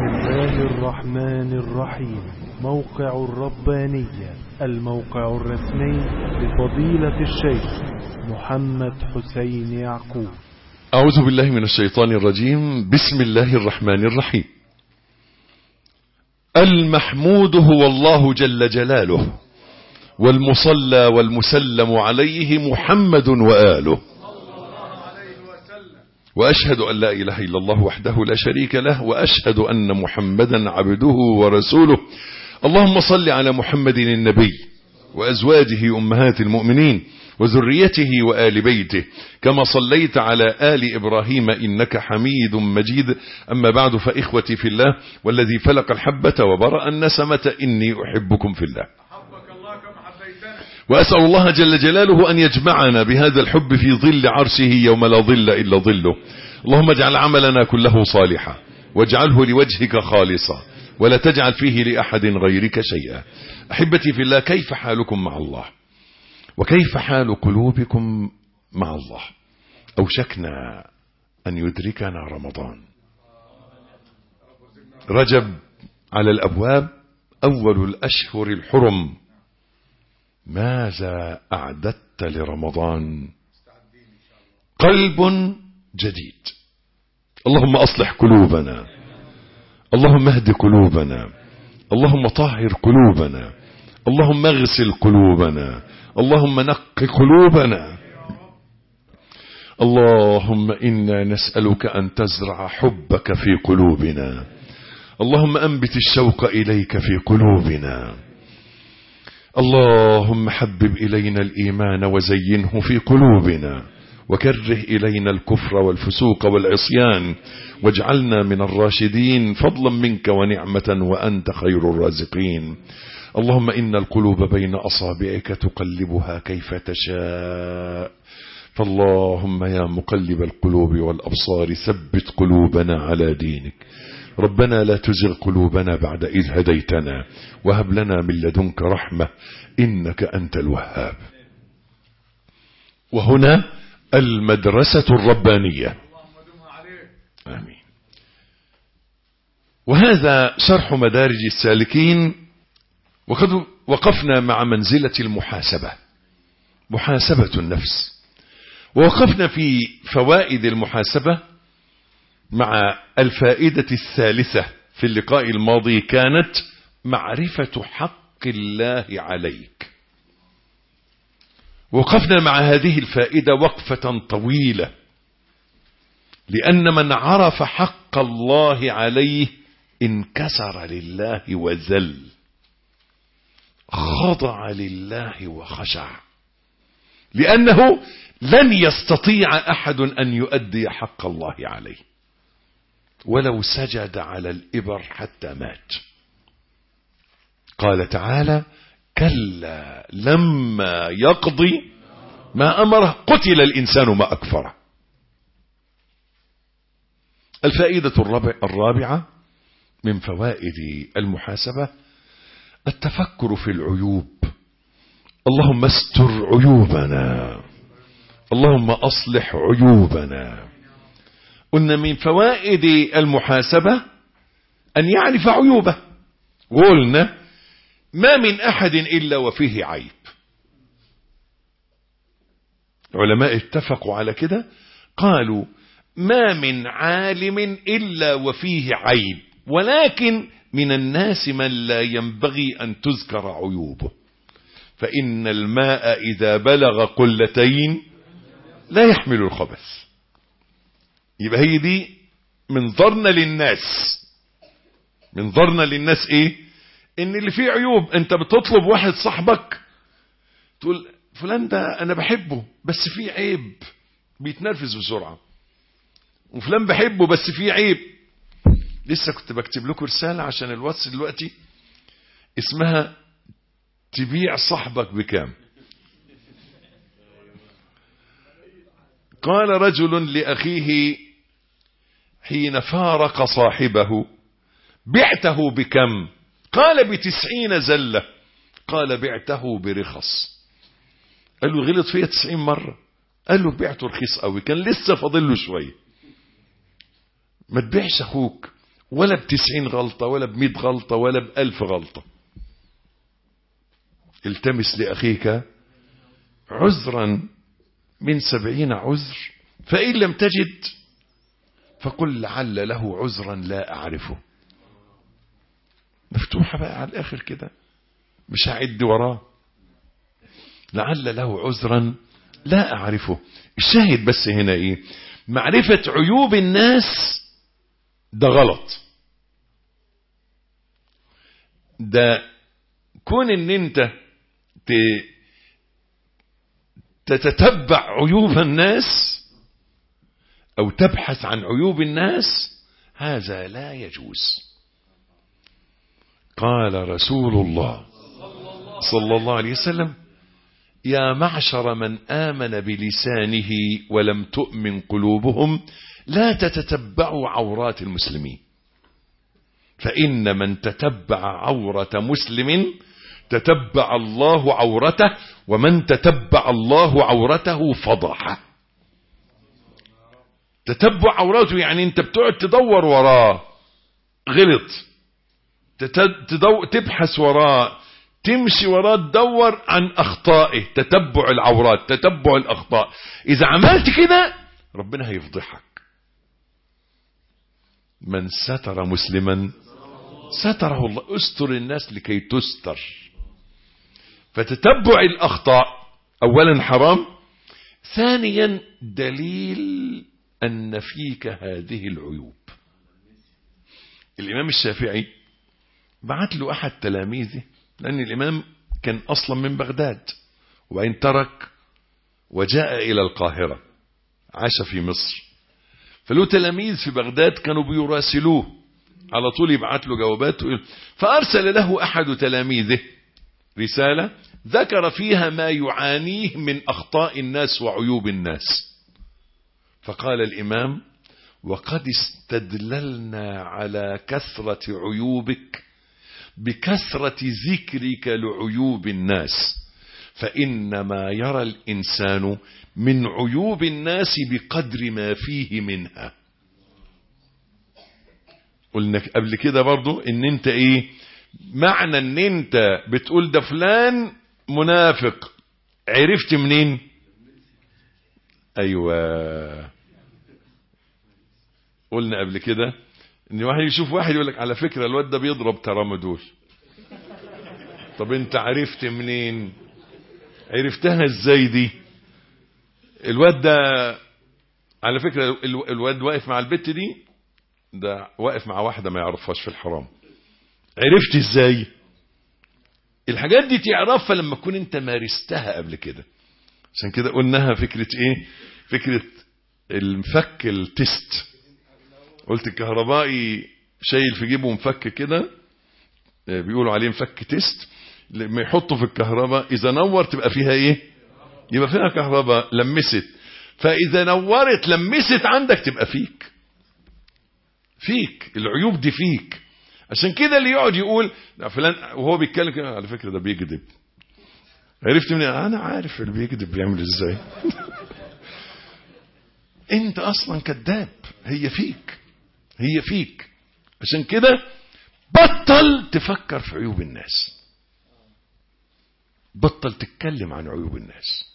الله الرحمن الرحيم. موقع الربانية، الموقع الرسمي لفضيلة الشيخ محمد حسين يعقوب. أعوذ بالله من الشيطان الرجيم. بسم الله الرحمن الرحيم. المحمود هو الله جل جلاله، والمصلى والمسلم عليه محمد وآله، وأشهد أن لا إله إلا الله وحده لا شريك له، وأشهد أن محمدا عبده ورسوله. اللهم صل على محمد النبي وأزواجه أمهات المؤمنين وذريته وآل بيته كما صليت على آل إبراهيم إنك حميد مجيد. أما بعد، فإخوتي في الله والذي فلق الحبة وبرأ النسمة إني أحبكم في الله، وأسأل الله جل جلاله أن يجمعنا بهذا الحب في ظل عرشه يوم لا ظل إلا ظله. اللهم اجعل عملنا كله صالحا، واجعله لوجهك خالصا، ولا تجعل فيه لأحد غيرك شيئا. أحبتي في الله، كيف حالكم مع الله؟ وكيف حال قلوبكم مع الله؟ أوشكنا أن يدركنا رمضان، رجب على الأبواب، أول الأشهر الحرم. ماذا أعددت لرمضان؟ قلب جديد. اللهم أصلح قلوبنا، اللهم اهد قلوبنا، اللهم طهر قلوبنا، اللهم اغسل قلوبنا، اللهم نق قلوبنا. اللهم إنا نسألك أن تزرع حبك في قلوبنا، اللهم أنبت الشوق إليك في قلوبنا. اللهم حبب إلينا الإيمان وزينه في قلوبنا، وكره إلينا الكفر والفسوق والعصيان، واجعلنا من الراشدين فضلا منك ونعمة، وأنت خير الرازقين. اللهم إن القلوب بين أصابعك تقلبها كيف تشاء، فاللهم يا مقلب القلوب والأبصار ثبت قلوبنا على دينك. ربنا لا تزغ قلوبنا بعد إذ هديتنا، وهب لنا من لدنك رحمة إنك أنت الوهاب. وهنا المدرسة الربانية. آمين. وهذا شرح مدارج السالكين، وقد وقفنا مع منزلة المحاسبة، محاسبة النفس، ووقفنا في فوائد المحاسبة مع الفائدة الثالثة في اللقاء الماضي، كانت معرفة حق الله عليك. وقفنا مع هذه الفائدة وقفة طويلة، لأن من عرف حق الله عليه انكسر لله وذل، خضع لله وخشع، لأنه لن يستطيع أحد أن يؤدي حق الله عليه ولو سجد على الإبر حتى مات. قال تعالى: كلا لما يقضي ما أمره قتل الإنسان ما أكفره. الفائدة الرابعة من فوائد المحاسبة التفكر في العيوب. اللهم استر عيوبنا، اللهم أصلح عيوبنا. قلنا من فوائد المحاسبة أن يعرف عيوبه، وقلنا ما من أحد إلا وفيه عيب. علماء اتفقوا على كده، قالوا ما من عالم إلا وفيه عيب، ولكن من الناس من لا ينبغي أن تذكر عيوبه، فإن الماء إذا بلغ قلتين لا يحمل الخبث. يبقى هي دي منظرنا للناس. منظرنا للناس ايه؟ ان اللي فيه عيوب. انت بتطلب واحد صاحبك تقول فلان ده انا بحبه بس فيه عيب، بيتنرفز بسرعة، وفلان بحبه بس فيه عيب. لسه كنت بكتب لكم رسالة عشان الواتس دلوقتي اسمها تبيع صاحبك بكام. قال رجل لأخيه حين فارق صاحبه: بعته بكم؟ قال ب90 زلة. قال: بعته برخص. قال له: غلط فيها 90 مرة. قال له: بعته رخيص قوي، كان لسه فاضل له شوية. ما تبيعش اخوك ولا ب90 غلطة ولا ب100 غلطة ولا ب1000 غلطة. التمس لأخيك عذرا من 70 عذر، فإن لم تجد فقل لعل له عذرا لا أعرفه. مفتوحة بقى على الآخر كده، مش هعد وراه. لعل له عذرا لا أعرفه. الشاهد بس هنا إيه؟ معرفة عيوب الناس ده غلط. ده كون ان انت تتتبع عيوب الناس او تبحث عن عيوب الناس، هذا لا يجوز. قال رسول الله صلى الله عليه وسلم: يا معشر من آمن بلسانه ولم تؤمن قلوبهم لا تتتبعوا عورات المسلمين، فإن من تتبع عورة مسلم تتبع الله عورته، ومن تتبع الله عورته فضحه. تتبع عورته يعني انت بتقعد تدور وراه، غلط تبحث وراه، تمشي وراه، تدور عن أخطائه. تتبع العورات، تتبع الأخطاء. إذا عملت كده ربنا هيفضحك. من ستر مسلما ستره الله. استر الناس لكي تستر. فتتبع الأخطاء أولا حرام، ثانيا دليل أن فيك هذه العيوب. الإمام الشافعي بعت له أحد تلاميذه، لأن الإمام كان أصلا من بغداد وإن ترك وجاء إلى القاهرة، عاش في مصر. فله تلاميذ في بغداد كانوا بيراسلوه على طول، يبعت له جوابات. فأرسل له أحد تلاميذه رسالة ذكر فيها ما يعانيه من أخطاء الناس وعيوب الناس. فقال الإمام: وقد استدللنا على كثرة عيوبك بكثرة ذكرك لعيوب الناس، فإنما يرى الإنسان من عيوب الناس بقدر ما فيه منها. قلنا قبل كده برضو ان انت ايه معنى ان انت بتقول ده فلان منافق، عرفت منين؟ ايوه، قلنا قبل كده ان واحد يشوف واحد يقول لك على فكرة الواد ده بيضرب ترامادول. طب انت عرفت منين؟ عرفتها ازاي دي؟ الواد ده على فكرة الواد واقف مع البت دي، ده واقف مع واحدة ما يعرفهاش في الحرام. عرفت ازاي؟ الحاجات دي تعرفها لما تكون انت مارستها قبل كده. عشان كده قلناها فكرة ايه؟ فكرة المفك التست. قلت الكهربائي شايل في جيبه مفك كده، بيقولوا عليه مفك تست، لما يحطه في الكهرباء اذا نور تبقى فيها ايه؟ يبقى فيها كهرباء لمست. فاذا نورت لمست عندك تبقى فيك العيوب دي فيك. عشان كده اللي يقعد يقول فلان وهو بيتكلم كده على فكرة ده بيكذب، عرفت منين؟ انا عارف اللي بيكذب بيعمل ازاي. انت اصلا كذاب. هي فيك. عشان كده بطل تفكر في عيوب الناس، بطل تتكلم عن عيوب الناس،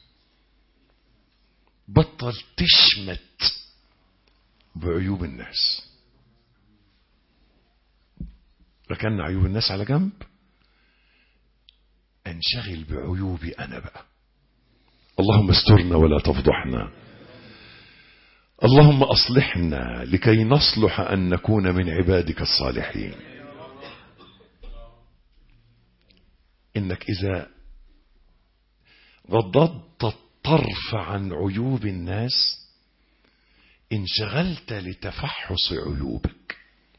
بطل تشمت بعيوب الناس. ركنا عيوب الناس على جنب، انشغل بعيوبي انا بقى. اللهم استرنا ولا تفضحنا، اللهم اصلحنا لكي نصلح ان نكون من عبادك الصالحين. انك اذا غضضت الطرف عن عيوب الناس انشغلت لتفحص عيوبك.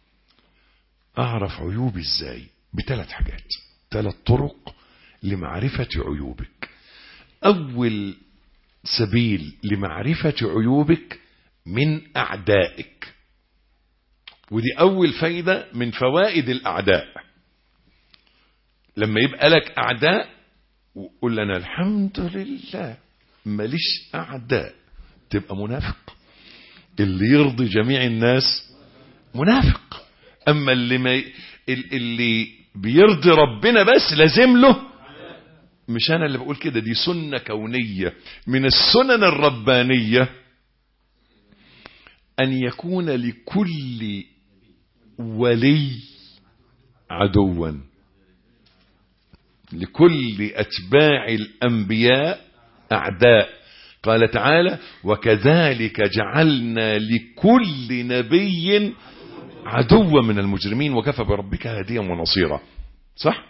اعرف عيوبي ازاي؟ بثلاث حاجات، 3 طرق لمعرفة عيوبك. اول سبيل لمعرفة عيوبك من اعدائك، ودي اول فايدة من فوائد الاعداء. لما يبقى لك اعداء وقول انا الحمد لله ماليش اعداء، تبقى منافق. اللي يرضي جميع الناس منافق. اما اللي بيرضي ربنا بس لازم له، مش انا اللي بقول كده، دي سنة كونية من السنن الربانية، ان يكون لكل ولي عدوا، لكل اتباع الانبياء اعداء. قال تعالى: وكذلك جعلنا لكل نبي عدوا من المجرمين وكفى بربك هاديا ونصيرا. صح؟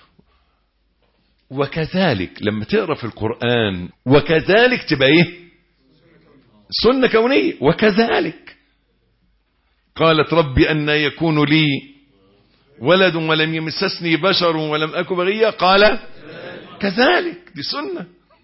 وكذلك لما تقرأ في القرآن وكذلك تبقى ايه؟ سنة كونية. وكذلك قالت ربي أن يكون لي ولد ولم يمسسني بشر ولم أك بغيا، قال كذلك، دي سنة.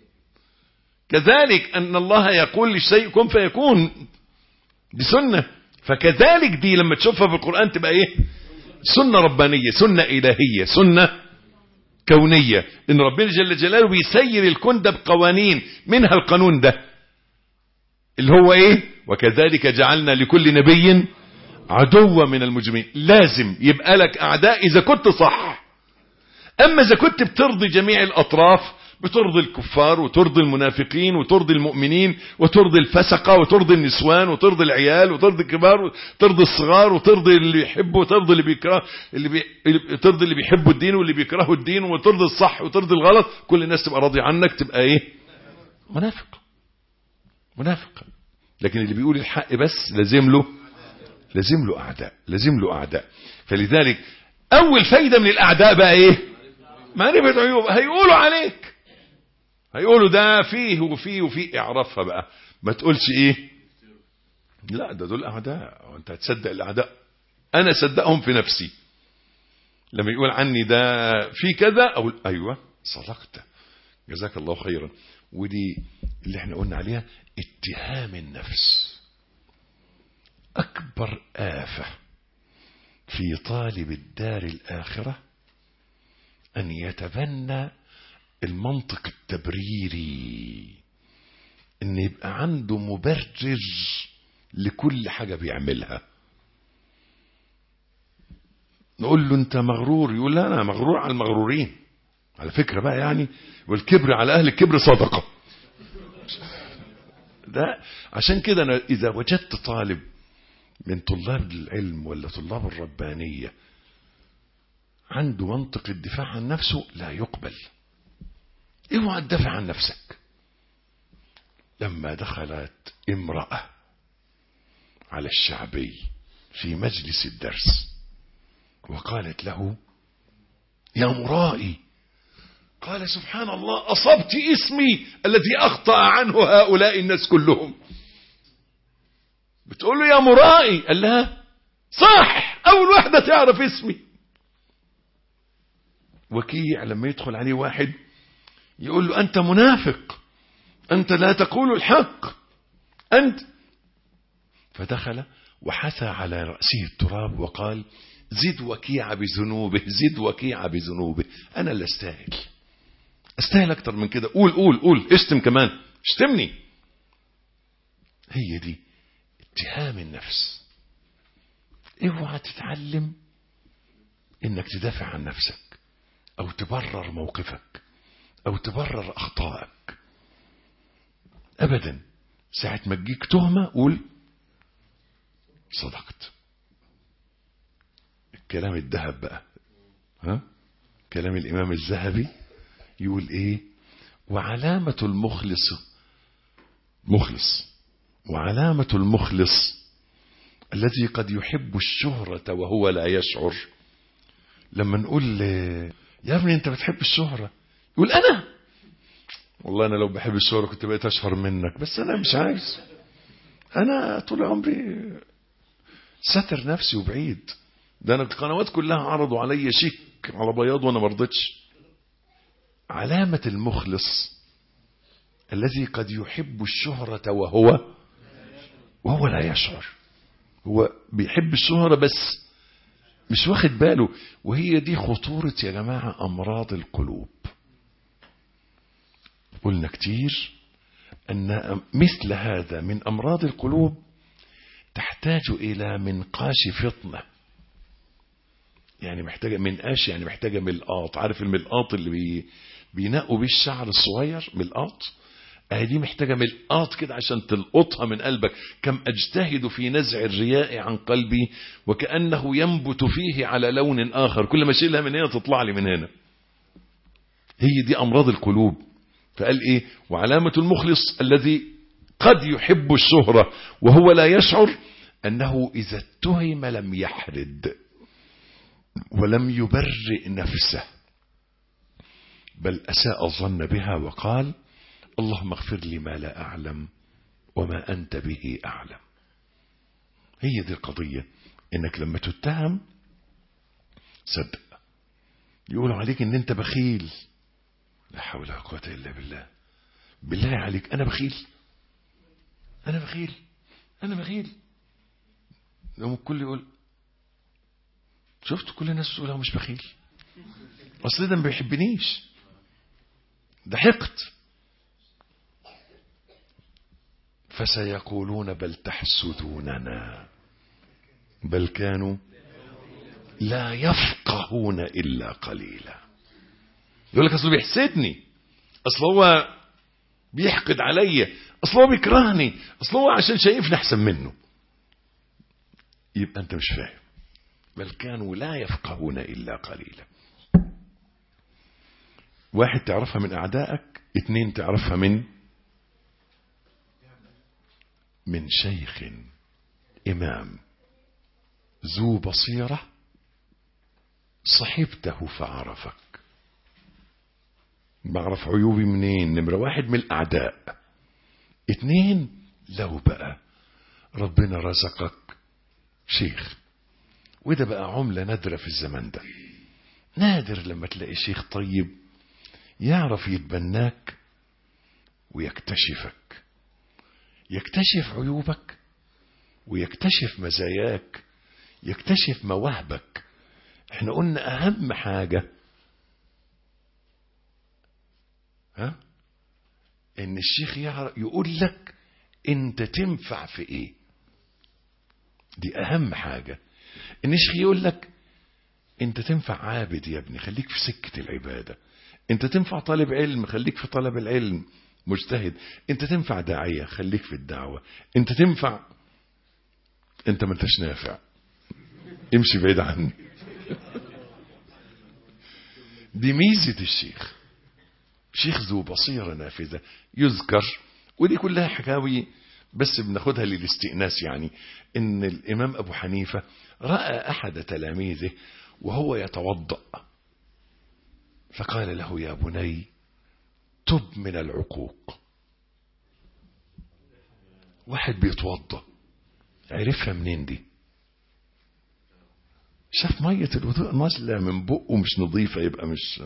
كذلك أن الله يقول للشيء كن فيكون، دي سنة. فكذلك دي لما تشوفها في القرآن تبقى ايه؟ سنة ربانية، سنة إلهية، سنة كونية، ان ربنا جل جلاله بيسير الكون ده بقوانين، منها القانون ده اللي هو ايه؟ وكذلك جعلنا لكل نبي عدوا من المجرمين. لازم يبقى لك اعداء اذا كنت صح. اما اذا كنت بترضي جميع الاطراف، بترضي الكفار وترضي المنافقين وترضي المؤمنين وترضي الفسقة وترضي النسوان وترضي العيال وترضي الكبار وترضي الصغار وترضي اللي يحبوا وترضي اللي بيكره، ترضي اللي بيحبوا الدين واللي بيكرهوا الدين، وترضي الصح وترضي الغلط، كل الناس تبقى راضية عنك، تبقى ايه؟ منافق. منافق. لكن اللي بيقول الحق بس لازم له اعداء، لازم له اعداء. فلذلك اول فايدة من الاعداء بقى ايه؟ معرفة عيوب. هيقولوا عليك، هيقولوا ده فيه وفيه وفيه، اعرفها بقى. ما تقولش ايه؟ لا ده دول اعداء، وانت هتصدق الاعداء؟ انا صدقهم في نفسي. لما يقول عني ده في كذا اقول ايوه صدقت، جزاك الله خيرا. ودي اللي احنا قلنا عليها اتهام النفس. اكبر آفة في طالب الدار الاخرة ان يتبنى المنطق التبريري، ان يبقى عنده مبرر لكل حاجة بيعملها. نقول له انت مغرور، يقول لا انا مغرور على المغرورين على فكرة بقى، يعني والكبر على اهل الكبر صدقة. ده عشان كده أنا اذا وجدت طالب من طلاب العلم ولا طلاب الربانية عنده منطق الدفاع عن نفسه، لا يقبل. اوعى تدافع عن نفسك. لما دخلت امرأة على الشعبي في مجلس الدرس وقالت له يا مرائي، قال سبحان الله أصبت اسمي الذي أخطأ عنه هؤلاء الناس كلهم. بتقول له يا مرائي، قال لها صح، أول واحدة تعرف اسمي. وكيع لما يدخل عليه واحد يقول له أنت منافق، أنت لا تقول الحق أنت. فدخل وحثى على رأسه التراب وقال زد وكيع بذنوبه، زد وكيع بذنوبه، أنا اللي أستاهل أكتر من كده، قول قول قول، اشتم كمان، اشتمني. هي دي اتهام النفس. اوعى تتعلم انك تدافع عن نفسك او تبرر موقفك او تبرر اخطائك ابدا. ساعة ما تجيك تهمة قول صدقت. الكلام الذهب بقى، ها؟ كلام الامام الذهبي يقول ايه؟ وعلامة مخلص، وعلامة المخلص الذي قد يحب الشهرة وهو لا يشعر. لما نقول يا ابني انت بتحب الشهرة، يقول انا والله انا لو بحب الشهرة كنت بقيت اشهر منك، بس انا مش عايز، انا طول عمري ستر نفسي وبعيد، ده انا القنوات كلها عرضوا علي شيك على بياض وانا مرضتش. علامة المخلص الذي قد يحب الشهرة وهو لا يشعر. هو بيحب الشهرة بس مش واخد باله. وهي دي خطورة يا جماعة أمراض القلوب. قلنا كتير أن مثل هذا من أمراض القلوب تحتاج إلى منقاش فطنة. يعني محتاجة منقاش، يعني محتاجة ملقاط. عارف الملقاط اللي بينقوا بيه الشعر الصغير؟ ملقاط. دي محتاجة ملقاط كده عشان تلقطها من قلبك. كم أجتهد في نزع الرياء عن قلبي وكأنه ينبت فيه على لون آخر، كل ما شيلها من هنا تطلع لي من هنا. هي دي أمراض القلوب. فقال إيه؟ وعلامة المخلص الذي قد يحب الشهرة وهو لا يشعر أنه إذا اتهم لم يحرد ولم يبرئ نفسه، بل أساء الظن بها وقال اللهم اغفر لي ما لا أعلم وما أنت به أعلم. هي دي القضية، إنك لما تتهم صدق يقولوا عليك إن أنت بخيل. لا حول ولا قوة إلا بالله. بالله عليك أنا بخيل؟ أنا بخيل؟ أنا بخيل؟ لو الكل يقول شفت كل الناس تقول هو مش بخيل، أصل ده ما بيحبنيش، ده حقد. فسيقولون بل تحسدوننا بل كانوا لا يفقهون إلا قليلا. يقول لك أصله بيحسدني، أصله هو بيحقد عليا، أصله هو بيكرهني، أصله هو عشان شايفني أحسن منه. يبقى أنت مش فاهم. بل كانوا لا يفقهون إلا قليلا. واحد تعرفها من أعدائك، اتنين تعرفها من شيخ إمام ذو بصيرة صحبته فعرفك. بعرف عيوبي منين؟ نمرة واحد من الأعداء. اتنين لو بقى ربنا رزقك شيخ، وده بقى عملة نادرة في الزمن ده. نادر لما تلاقي شيخ طيب يعرف يتبناك ويكتشفك، يكتشف عيوبك ويكتشف مزاياك، يكتشف مواهبك. احنا قلنا اهم حاجة ان الشيخ يقول لك انت تنفع في ايه. دي اهم حاجة. ان الشيخ يقول لك انت تنفع عابد يا ابني، خليك في سكة العبادة. انت تنفع طالب علم، خليك في طلب العلم مجتهد. انت تنفع داعية، خليك في الدعوة. انت تنفع، انت ما انتش نافع، امشي بعيد عني. دي ميزة الشيخ. شيخ ذو بصيرة نافذة يذكر. ودي كلها حكاوي بس بناخدها للاستئناس. يعني ان الامام ابو حنيفة رأى احد تلاميذه وهو يتوضأ فقال له يا بني تب من العقوق. واحد بيتوضأ عرفها منين دي؟ شاف مية الوضوء نازلة من بقه مش نظيفة، يبقى مش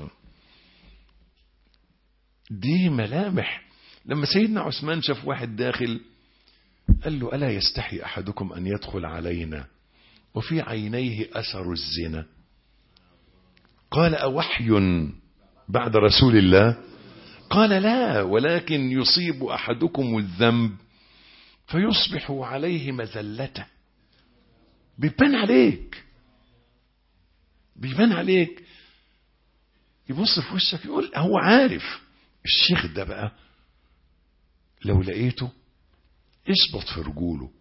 دي ملامح. لما سيدنا عثمان شاف واحد داخل قال له ألا يستحي أحدكم أن يدخل علينا وفي عينيه أثر الزنا؟ قال أوحي بعد رسول الله؟ قال لا، ولكن يصيب أحدكم الذنب فيصبح عليه مذلته. بيبان عليك، بيبان عليك. يبص في وشك يقول هو عارف. الشيخ ده بقى لو لقيته اثبت في رجوله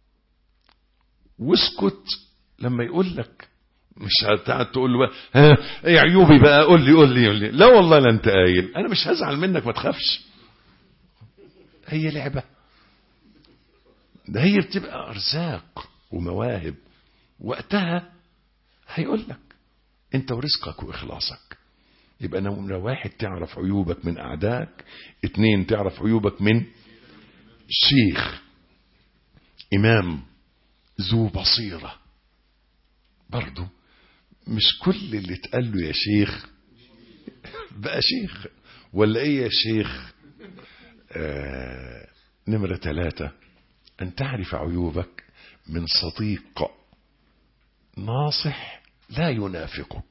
واسكت لما يقول لك. مش هتقعد تقول له بقى ها ايه عيوبي بقى، قول لي. لا والله لا انت قايل، انا مش هزعل منك ما تخافش. هي لعبة. ده هي بتبقى ارزاق ومواهب. وقتها هيقول لك انت ورزقك واخلاصك. يبقى نمرة واحد تعرف عيوبك من اعدائك، اتنين تعرف عيوبك من شيخ امام ذو بصيرة. برضو مش كل اللي تقال له يا شيخ بقى شيخ ولا ايه يا شيخ. نمرة 3 ان تعرف عيوبك من صديق ناصح لا ينافقك.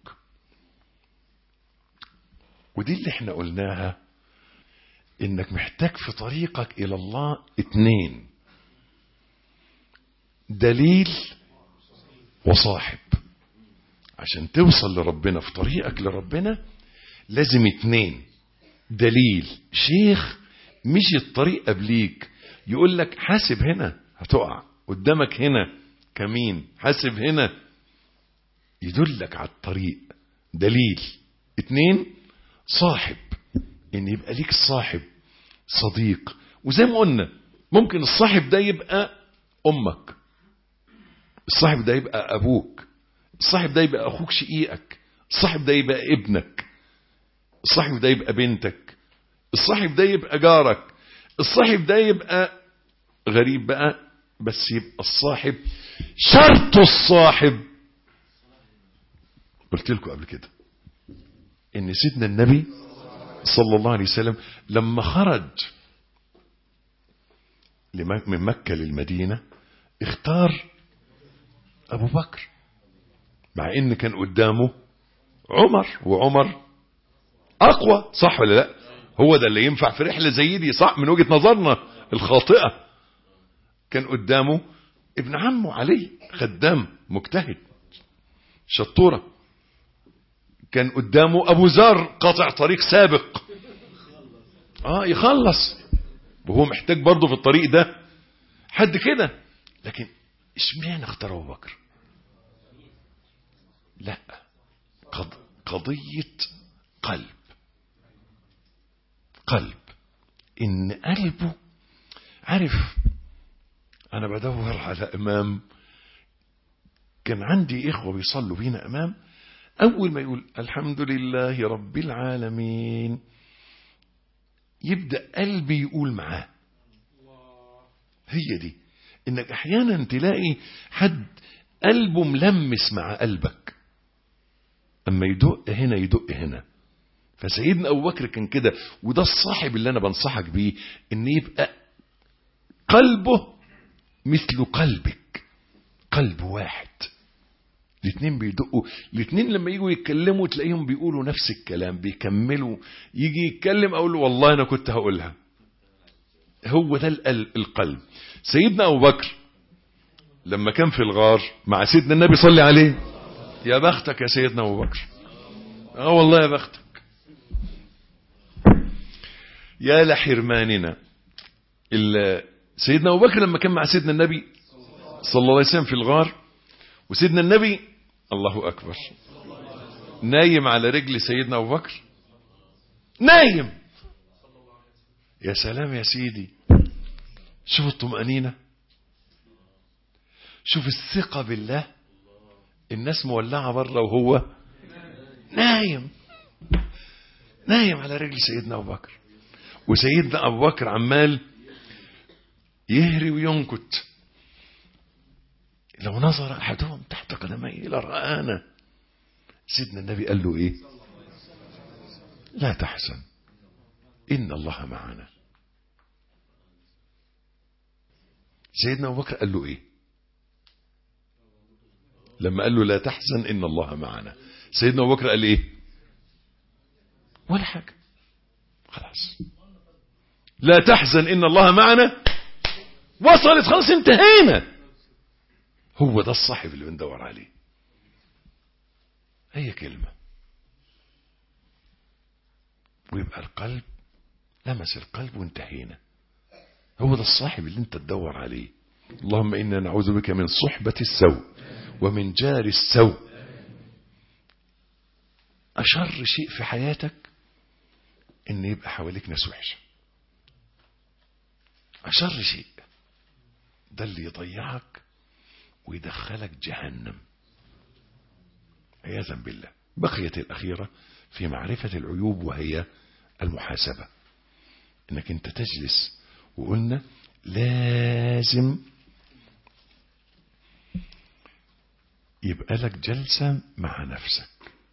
ودي اللي احنا قلناها، انك محتاج في طريقك الى الله 2: دليل وصاحب. عشان توصل لربنا في طريقك لربنا لازم 2: دليل، شيخ مشي الطريق قبليك يقول لك حاسب هنا هتقع، قدامك هنا كمين، حاسب هنا، يدلك على الطريق، دليل. 2: صاحب، ان يبقى ليك صاحب صديق. وزي ما قلنا ممكن الصاحب ده يبقى امك، الصاحب ده يبقى ابوك، الصاحب ده يبقى اخوك شقيقك، الصاحب ده يبقى ابنك، الصاحب ده يبقى بنتك، الصاحب ده يبقى جارك، الصاحب ده يبقى غريب بقى، بس يبقى الصاحب شرط الصاحب. قلت لكم قبل كده ان سيدنا النبي صلى الله عليه وسلم لما خرج من مكة للمدينة اختار ابو بكر، مع ان كان قدامه عمر، وعمر اقوى، صح ولا لا؟ هو ده اللي ينفع في رحلة زي دي، صح من وجهة نظرنا الخاطئة. كان قدامه ابن عمه علي، خدام مجتهد شطورة. كان قدامه ابو ذر، قاطع طريق سابق، يخلص، وهو محتاج برضه في الطريق ده حد كده. لكن اشمعنى اختار ابو بكر؟ لا، قضية قلب، ان قلبه عارف. انا بدور على امام، كان عندي اخوة بيصلوا بينا امام، اول ما يقول الحمد لله رب العالمين يبدأ قلبي يقول معاه. هي دي، انك احيانا تلاقي حد قلبه ملمس مع قلبك، اما يدق هنا يدق هنا. فسيدنا ابو بكر كان كده، وده الصاحب اللي انا بنصحك بيه، ان يبقى قلبه مثل قلبك، قلب واحد، الاثنين بيدقوا، الاثنين لما يجوا يتكلموا تلاقيهم بيقولوا نفس الكلام، بيكملوا. يجي يتكلم اقول له والله انا كنت هقولها. هو ده القلب. سيدنا ابو بكر لما كان في الغار مع سيدنا النبي صلى عليه، يا بختك يا سيدنا ابو بكر، والله يا بختك، يا لحرماننا. سيدنا ابو بكر لما كان مع سيدنا النبي صلى الله عليه وسلم في الغار، وسيدنا النبي الله اكبر نايم على رجل سيدنا ابو بكر، نايم. يا سلام يا سيدي، شوف الطمأنينة، شوف الثقة بالله. الناس مولعة بره وهو نايم على رجل سيدنا ابو بكر، وسيدنا ابو بكر عمال يهري وينكت. لو نظر احدهم تحت قدميه لرآنا. سيدنا النبي قال له ايه؟ لا تحزن ان الله معنا. سيدنا ابو بكر قال له ايه لما قال له لا تحزن ان الله معنا؟ سيدنا ابو بكر قال ايه؟ ولا حاجه، خلاص، لا تحزن ان الله معنا، وصلت، خلاص، انتهينا. هو ده الصاحب اللي بندور عليه. هي كلمة ويبقى القلب لمس القلب وانتهينا. هو ده الصاحب اللي انت تدور عليه. اللهم إنا نعوذ بك من صحبة السوء ومن جار السوء. أشر شيء في حياتك ان يبقى حواليك ناس وحشة. أشر شيء ده اللي يضيعك ويدخلك جهنم عياذا بالله. بقيت الأخيرة في معرفة العيوب، وهي المحاسبة. انك انت تجلس، وقلنا لازم يبقى لك جلسة مع نفسك.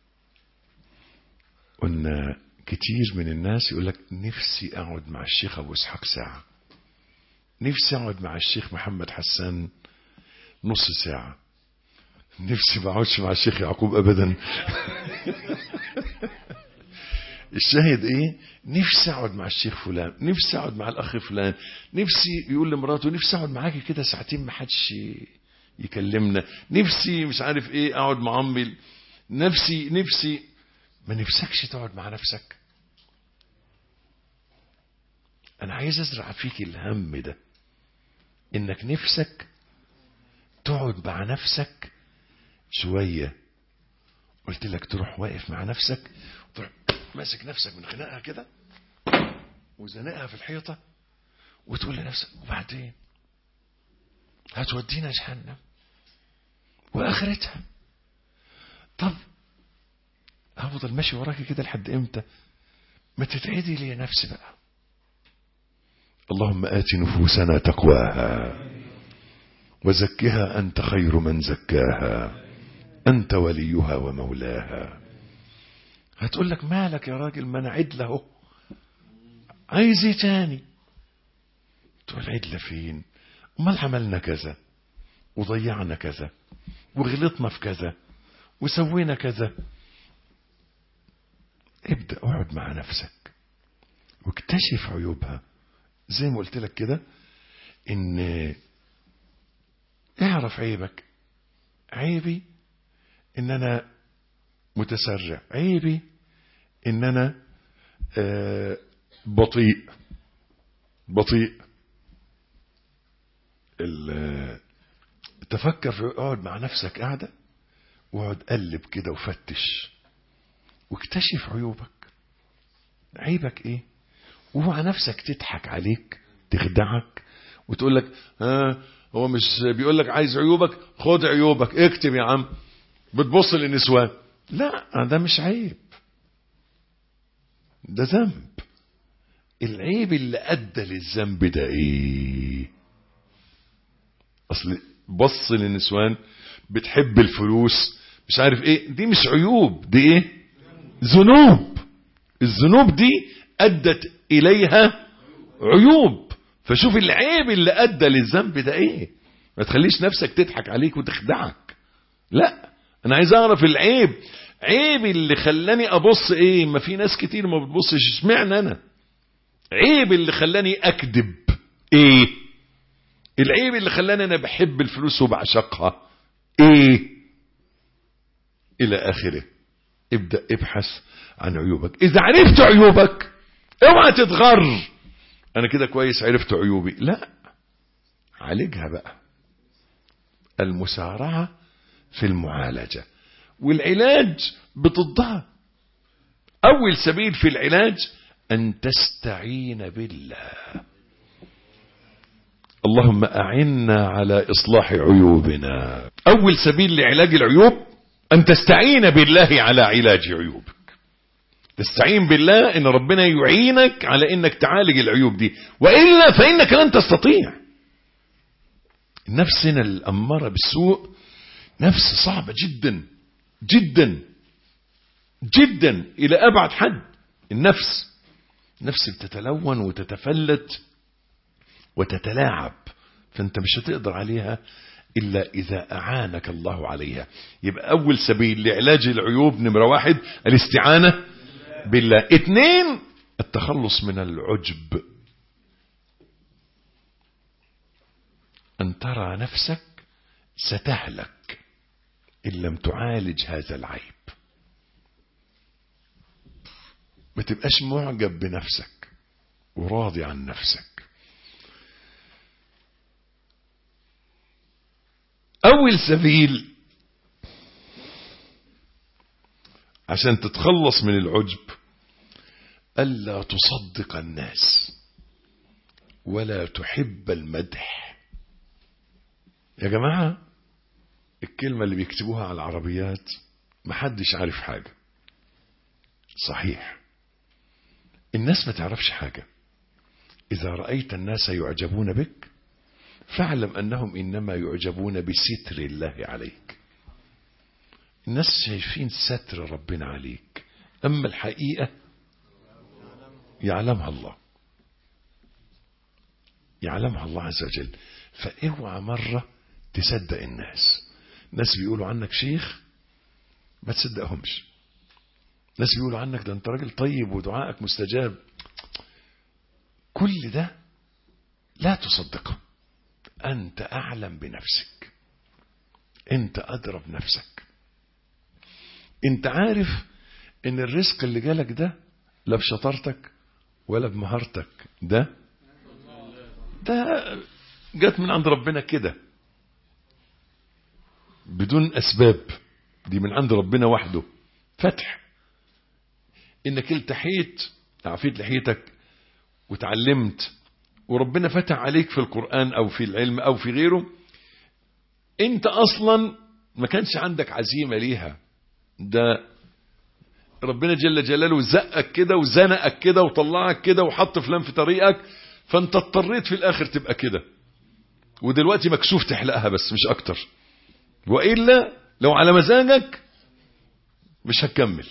قلنا كتير من الناس يقول لك نفسي اقعد مع الشيخ ابو اسحاق ساعة، نفسي اقعد مع الشيخ محمد حسان نص ساعة، نفسي ما اقعدش مع الشيخ يعقوب ابدا. الشاهد ايه؟ نفسي اقعد مع الشيخ فلان، نفسي اقعد مع الاخ فلان، نفسي يقول لمراته نفسي اقعد معاكي كده ساعتين ما حدش يكلمنا، نفسي مش عارف ايه اقعد مع امي. نفسي ما نفسكش تقعد مع نفسك. انا عايز ازرع فيك الهم ده، انك نفسك تقعد مع نفسك شوية. قلت لك تروح واقف مع نفسك وتروح ماسك نفسك من خناقها كده وزنقها في الحيطة وتقول لنفسك وبعدين هتودينا جهنم واخرتها. طب هفضل ماشي وراكي كده لحد امتى؟ ما تتعدي لي يا نفسي بقى. اللهم آت نفوسنا تقواها وزكها أنت خير من زكاها أنت وليها ومولاها. هتقول لك مالك يا راجل، ما انا عدله اهو، عايز ايه تاني؟ تقول عدله فين؟ امال عملنا كذا وضيعنا كذا وغلطنا في كذا وسوينا كذا. ابدأ اقعد مع نفسك واكتشف عيوبها. زي ما قلت لك كده، ان اعرف عيبك. عيبي ان انا متسرع، عيبي ان انا بطيء. تفكر في، اقعد مع نفسك قاعدة واقعد قلب كده وفتش واكتشف عيوبك. عيبك ايه؟ ومع نفسك تضحك عليك، تخدعك وتقول لك هو مش بيقول لك عايز عيوبك؟ خد عيوبك، اكتب يا عم. بتبص للنسوان، لا ده مش عيب، ده ذنب. العيب اللي ادى للذنب ده ايه؟ اصل بص للنسوان، بتحب الفلوس، مش عارف ايه، دي مش عيوب، دي ايه؟ ذنوب. الذنوب دي ادت اليها عيوب. فشوف العيب اللي ادى للذنب ده ايه. ما تخليش نفسك تضحك عليك وتخدعك. لا، انا عايز اعرف العيب. عيب اللي خلاني ابص ايه؟ ما في ناس كتير ما بتبصش، اشمعنى انا؟ عيب اللي خلاني اكذب ايه؟ العيب اللي خلاني انا بحب الفلوس وبعشقها ايه؟ الى اخره. ابدأ ابحث عن عيوبك. اذا عرفت عيوبك اوعى تتغر، انا كده كويس عرفت عيوبي. لا، عالجها بقى. المسارعة في المعالجة، والعلاج بضدها. اول سبيل في العلاج ان تستعين بالله. اللهم اعنا على اصلاح عيوبنا. اول سبيل لعلاج العيوب ان تستعين بالله على علاج عيوبك. تستعين بالله ان ربنا يعينك على انك تعالج العيوب دي، وإلا فإنك لن تستطيع. نفسنا الأمارة بالسوء نفس صعبة جدا جدا جدا إلى أبعد حد. النفس بتتلون وتتفلت وتتلاعب، فأنت مش هتقدر عليها إلا إذا أعانك الله عليها. يبقى أول سبيل لعلاج العيوب نمرة 1 الاستعانة بالله. 2 التخلص من العجب. أن ترى نفسك ستهلك إن لم تعالج هذا العيب. ما تبقاش معجب بنفسك وراضي عن نفسك. أول سبيل عشان تتخلص من العجب ألا تصدق الناس ولا تحب المدح. يا جماعة، الكلمة اللي بيكتبوها على العربيات محدش عارف حاجة. صحيح، الناس ما تعرفش حاجة. إذا رأيت الناس يعجبون بك فاعلم أنهم إنما يعجبون بستر الله عليك. الناس شايفين ستر ربنا عليك، أما الحقيقة يعلمها الله، يعلمها الله عز وجل. فاوعى مرة تصدق الناس. ناس بيقولوا عنك شيخ ما تصدقهمش. ناس بيقولوا عنك ده انت راجل طيب ودعائك مستجاب، كل ده لا تصدقه. أنت أعلم بنفسك، أنت أدرى بنفسك. انت عارف ان الرزق اللي جالك ده لا بشطارتك ولا بمهارتك، ده جت من عند ربنا كده بدون اسباب، دي من عند ربنا وحده. فتح انك التحيت عفيت لحيتك وتعلمت وربنا فتح عليك في القرآن او في العلم او في غيره، انت اصلا ما كانش عندك عزيمة ليها، ده ربنا جل جلاله زقك كده وزنقك كده وطلعك كده وحط فلان في طريقك، فانت اضطريت في الاخر تبقى كده، ودلوقتي مكسوف تحلقها بس مش اكتر، وإلا لو على مزاجك مش هتكمل.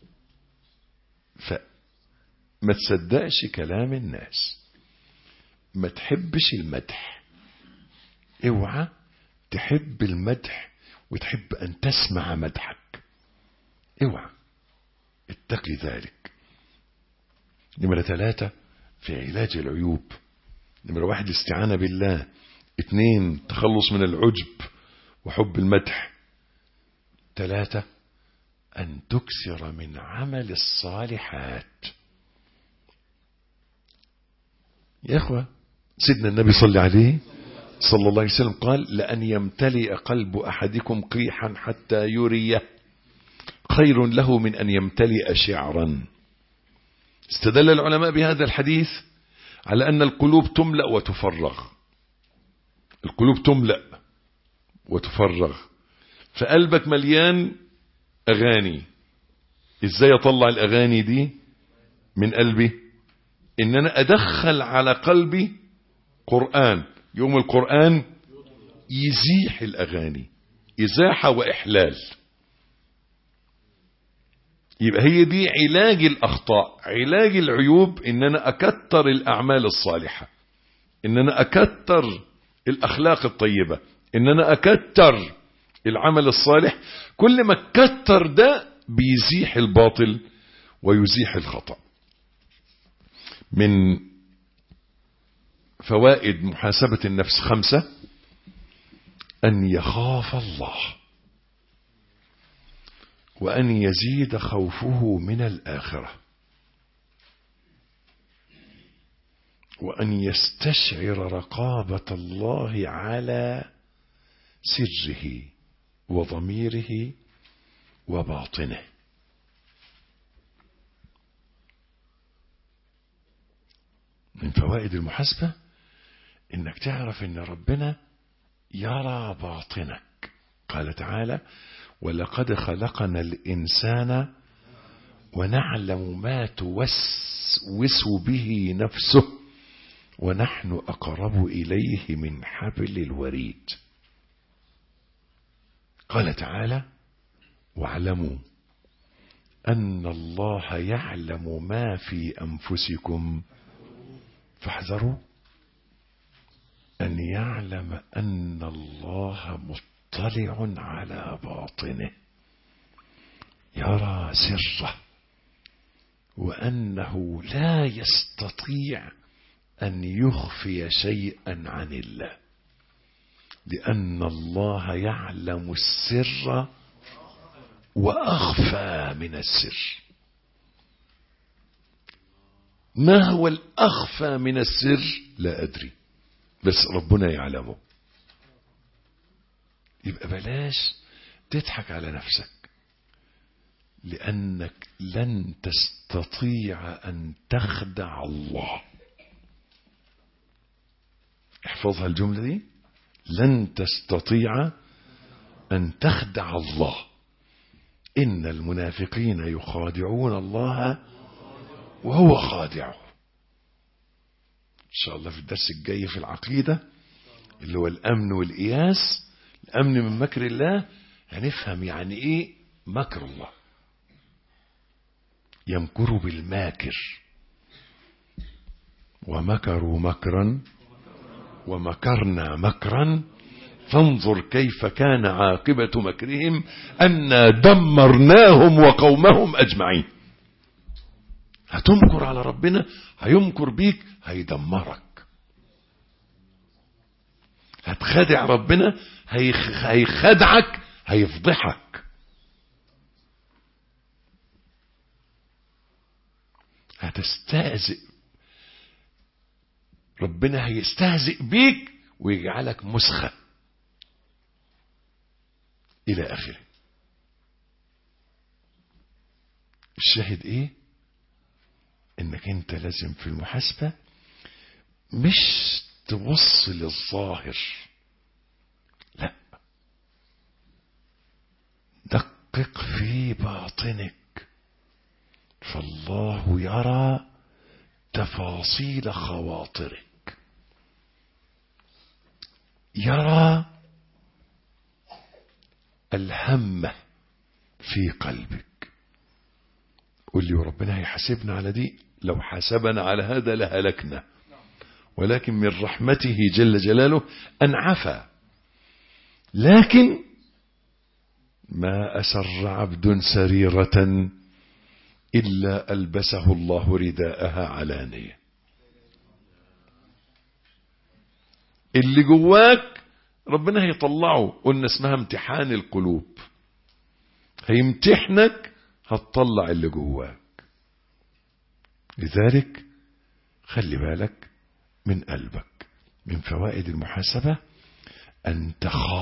فما تصدقش كلام الناس، ما تحبش المدح، اوعى تحب المدح وتحب ان تسمع مدحك، اوعى، اتقي ذلك. نمرة 3 في علاج العيوب. نمرة 1 الاستعانة بالله. 2 تخلص من العجب وحب المدح. 3 أن تكثر من عمل الصالحات. يا أخوة، سيدنا النبي صلى عليه صلى الله عليه وسلم قال: لأن يمتلئ قلب أحدكم قيحا حتى يريه خير له من أن يمتلئ شعرا. استدل العلماء بهذا الحديث على أن القلوب تملأ وتفرغ، القلوب تملأ وتفرغ. فقلبك مليان أغاني، إزاي أطلع الأغاني دي من قلبي؟ إن أنا أدخل على قلبي قرآن، يوم القرآن يزيح الأغاني إزاحة وإحلال. يبقى هي دي علاج الأخطاء، علاج العيوب، إن أنا أكتر الأعمال الصالحة، إن أنا أكتر الأخلاق الطيبة، إن أنا أكتر العمل الصالح. كل ما أكتر ده بيزيح الباطل ويزيح الخطأ. من فوائد محاسبة النفس 5: أن يخاف الله، وأن يزيد خوفه من الآخرة، وأن يستشعر رقابة الله على سره وضميره وباطنه. من فوائد المحاسبة إنك تعرف إن ربنا يرى باطنك. قال تعالى: ولقد خلقنا الإنسان ونعلم ما توسوس به نفسه ونحن أقرب إليه من حبل الوريد. قال تعالى: واعلموا أن الله يعلم ما في أنفسكم فاحذروا أن يعلم أن الله مطلع على باطنه، يرى سره، وأنه لا يستطيع أن يخفي شيئا عن الله، لأن الله يعلم السر وأخفى من السر. ما هو الأخفى من السر؟ لا أدري، بس ربنا يعلمه. يبقى بلاش تضحك على نفسك، لأنك لن تستطيع أن تخدع الله. احفظها الجملة دي: لن تستطيع أن تخدع الله. إن المنافقين يخادعون الله وهو خادعه. إن شاء الله في الدرس الجاي في العقيدة اللي هو الأمن والإياس، الأمن من مكر الله، هنفهم يعني إيه مكر الله. يمكر بالماكر، ومكروا مكرا ومكرنا مكرا فانظر كيف كان عاقبة مكرهم أنا دمرناهم وقومهم أجمعين. هتمكر على ربنا، هيمكر بيك، هيدمرك. هتخدع ربنا، هيخدعك، هيفضحك. هتستهزئ، ربنا هيستهزئ بيك ويجعلك مسخة إلى آخره. الشاهد إيه؟ إنك أنت لازم في المحاسبة مش تبص للظاهر، لا، دقق في باطنك، فالله يرى تفاصيل خواطرك، يرى الهمة في قلبك. قل لي وربنا هيحاسبنا على دي؟ لو حاسبنا على هذا لهلكنا، ولكن من رحمته جل جلاله أن عفا. لكن ما أسر عبد سريرة إلا ألبسه الله رداءها علانية. اللي جواك ربنا هيطلعه، قلنا اسمها امتحان القلوب، هيمتحنك هتطلع اللي جواك. لذلك خلي بالك من قلبك. من فوائد المحاسبة أن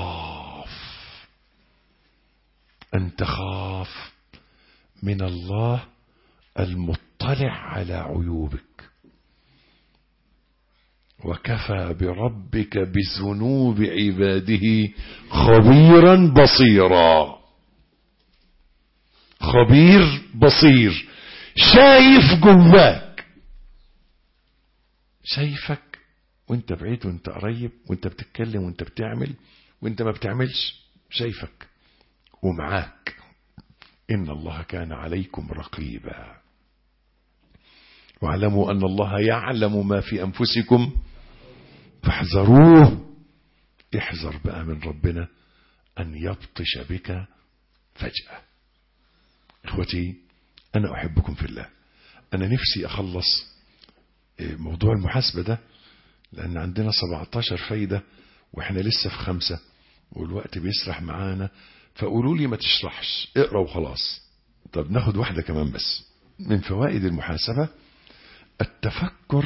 تخاف من الله المطلع على عيوبك، وكفى بربك بذنوب عباده خبيرا بصيرا. خبير بصير، شايف جواك، شايفك وانت بعيد وانت قريب، وانت بتتكلم وانت بتعمل وانت ما بتعملش، شايفك ومعاك. إن الله كان عليكم رقيبا، واعلموا أن الله يعلم ما في أنفسكم فاحذروه. احذر بقى من ربنا أن يبطش بك فجأة. إخوتي أنا أحبكم في الله. أنا نفسي أخلص موضوع المحاسبة ده، لأن عندنا 17 فايدة وإحنا لسه في 5 والوقت بيسرح معانا. فقولوا لي ما تشرحش، اقرأ وخلاص. طب ناخد واحدة كمان بس. من فوائد المحاسبة التفكر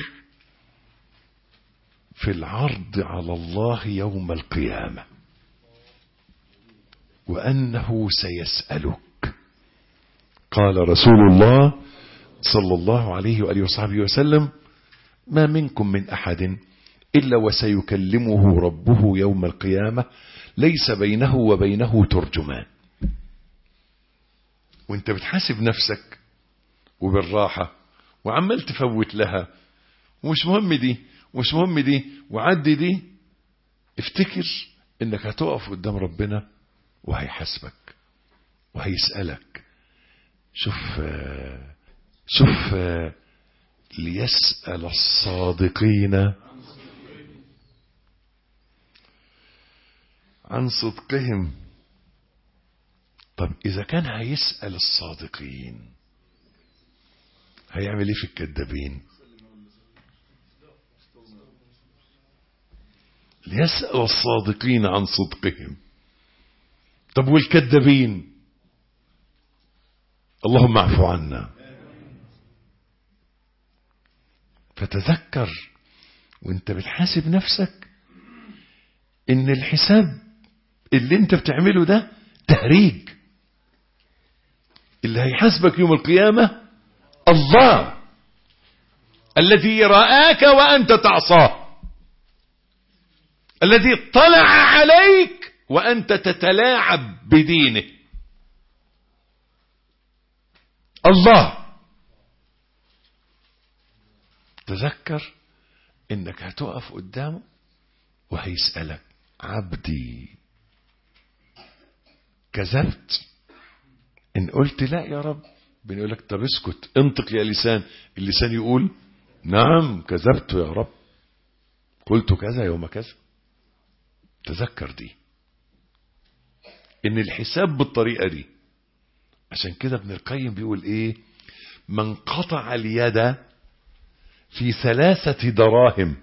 في العرض على الله يوم القيامة، وأنه سيسألك. قال رسول الله صلى الله عليه وآله وصحبه وسلم: ما منكم من أحد إلا وسيكلمه ربه يوم القيامة ليس بينه وبينه ترجمان. وانت بتحاسب نفسك وبالراحة وعمال تفوت لها، ومش مهم دي ومش مهم دي وعدي دي، افتكر انك هتقف قدام ربنا وهيحاسبك وهيسألك. شوف ليسأل الصادقين عن صدقهم. طب إذا كان هيسأل الصادقين هيعمل ايه في الكذابين؟ ليسأل الصادقين عن صدقهم. طب والكذابين؟ اللهم اعفو عنا. فتذكر وانت بتحاسب نفسك ان الحساب اللي انت بتعمله ده تهريج. اللي هيحاسبك يوم القيامة الله الذي رآك وأنت تعصاه، الذي اطلع عليك وأنت تتلاعب بدينه. الله. تذكر انك هتقف قدامه وهيسألك: عبدي كذبت؟ ان قلت لا يا رب بنقول لك طب اسكت، انطق يا لسان. اللسان يقول نعم كذبت يا رب، قلت كذا يوم كذا. تذكر دي، ان الحساب بالطريقة دي. عشان كده ابن القيم بيقول ايه: من قطع اليد في 3 دراهم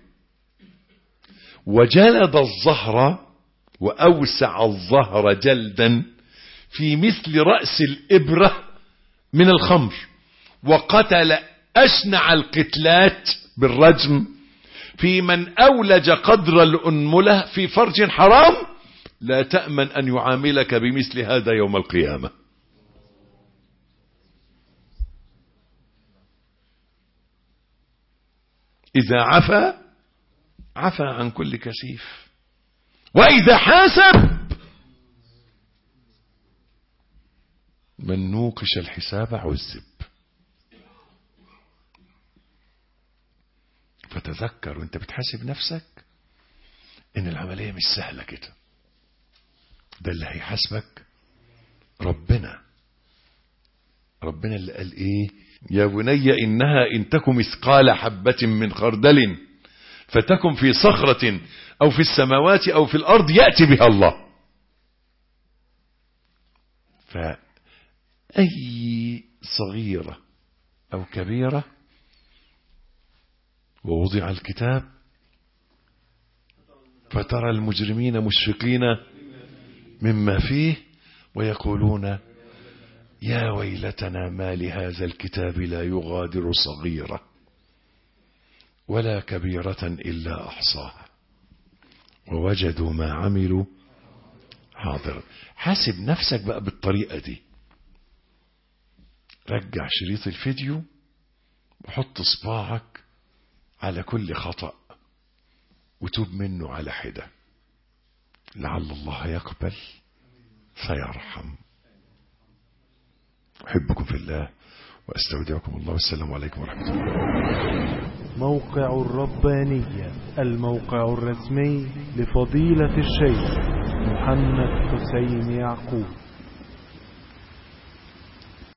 وجلد الظهر وأوسع الظهر جلدا في مثل رأس الإبرة من الخمر، وقتل أشنع القتلات بالرجم في من أولج قدر الأنملة في فرج حرام، لا تأمن أن يعاملك بمثل هذا يوم القيامة. إذا عفى عن كل كسيف، وإذا حاسب من نوقش الحساب عذب. فتذكر وانت بتحاسب نفسك ان العملية مش سهلة كده، ده اللي هيحاسبك ربنا اللي قال ايه؟ يا بني انها ان تك مثقال حبة من خردل فتكن في صخرة او في السماوات او في الارض يأتي بها الله. فأي صغيرة او كبيرة ووضع الكتاب فترى المجرمين مشفقين مما فيه ويقولون يا ويلتنا ما لهذا الكتاب لا يغادر صغيرة ولا كبيرة إلا أحصاها ووجدوا ما عملوا حاضر. حاسب نفسك بقى بالطريقة دي، رجع شريط الفيديو وحط صباعك على كل خطأ وتوب منه على حدة، لعل الله يقبل فيرحم. أحبكم في الله وأستودعكم الله، والسلام عليكم ورحمة الله. موقع الربانية، الموقع الرسمي لفضيلة الشيخ محمد حسين يعقوب.